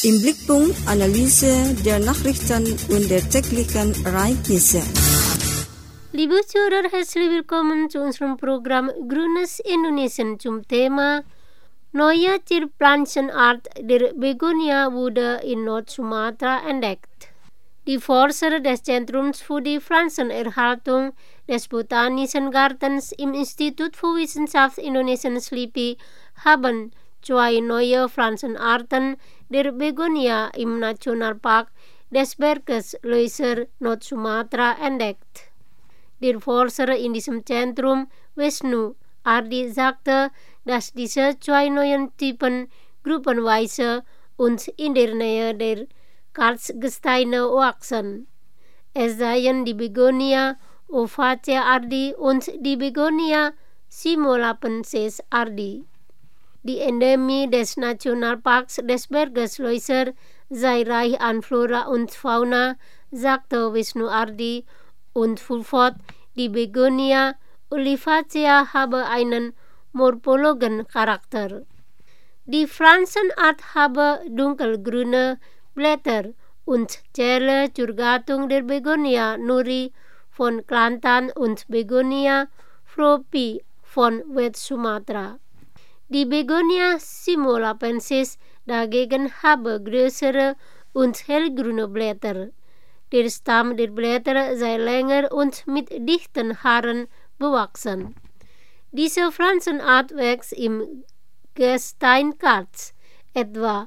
Im Blickpunkt Analyse der Nachrichten und der täglichen Ereignisse. Liebe Zuhörer, herzlich willkommen zu unserem Programm Grünes Indonesien zum Thema Neue Tierpflanzenart der Begonia wurde in Nord-Sumatra entdeckt. Die Forscher des Zentrums für die Pflanzenerhaltung des Botanischen Gartens im Institut für Wissenschaft Indonesien (LIPI) haben 2 neue Pflanzenarten der Begonia im Nationalpark des Berges Leuser, Nord-Sumatra entdeckt. Der Forscher in diesem Zentrum, Wisnu Ardi, sagte, dass diese 2 neuen Typen gruppenweise und in der Nähe der Karstgesteine wachsen. Es seien die Begonia ovacea ardi und die Begonia simulapensis ardi. Die Endemie des Nationalparks des Berges Leuser sei reich an Flora und Fauna, sagte Wisnu Ardi und fuhr fort, die Begonia olivacea habe einen morphologen Charakter. Die Pflanzenart habe dunkelgrüne Blätter und zähle zur Gattung der Begonia nuri von Kelantan und Begonia fropi von West-Sumatra. Die Begonia simulapensis dagegen habe größere und hellgrüne Blätter. Der Stamm der Blätter sei länger und mit dichten Haaren bewachsen. Diese Pflanzenart wächst im Gesteinkarst, etwa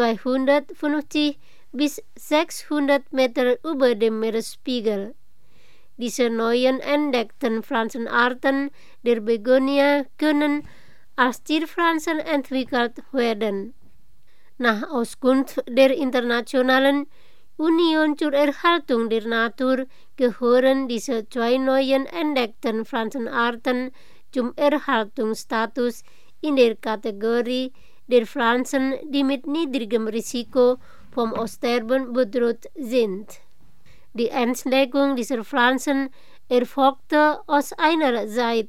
250 bis 600 Meter über dem Meeresspiegel. Diese neuen entdeckten Pflanzenarten der Begonia können als Zierpflanzen entwickelt werden. Nach Auskunft der Internationalen Union zur Erhaltung der Natur gehören diese 2 neuen entdeckten Pflanzenarten zum Erhaltungsstatus in der Kategorie der Pflanzen, die mit niedrigem Risiko vom Aussterben bedroht sind. Die Entdeckung dieser Pflanzen erfolgte aus einer seit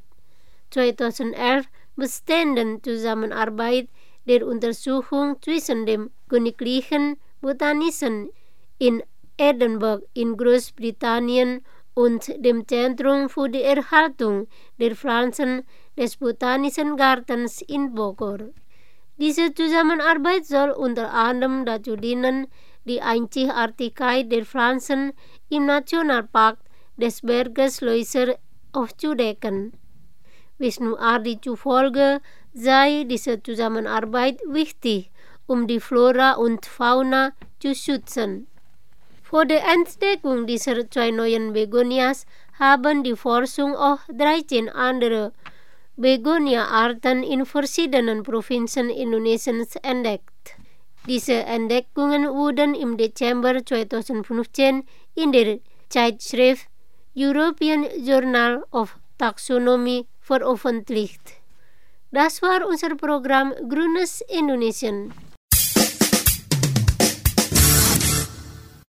2011 bestehenden Zusammenarbeit der Untersuchung zwischen dem Königlichen Botanischen in Edinburgh in Großbritannien und dem Zentrum für die Erhaltung der Pflanzen des Botanischen Gartens in Bogor. Diese Zusammenarbeit soll unter anderem dazu dienen, die Einzigartigkeit der Pflanzen im Nationalpark des Berges Leuser aufzudecken. Wisnu Ardi zufolge sei diese Zusammenarbeit wichtig, um die Flora und Fauna zu schützen. Vor der Entdeckung dieser 2 neuen Begonias haben die Forschung auch 13 andere Begonia-Arten in verschiedenen Provinzen Indonesiens entdeckt. Diese Entdeckungen wurden im Dezember 2015 in der Zeitschrift European Journal of Taxonomy veröffentlicht. Das war unser Programm Grünes Indonesien.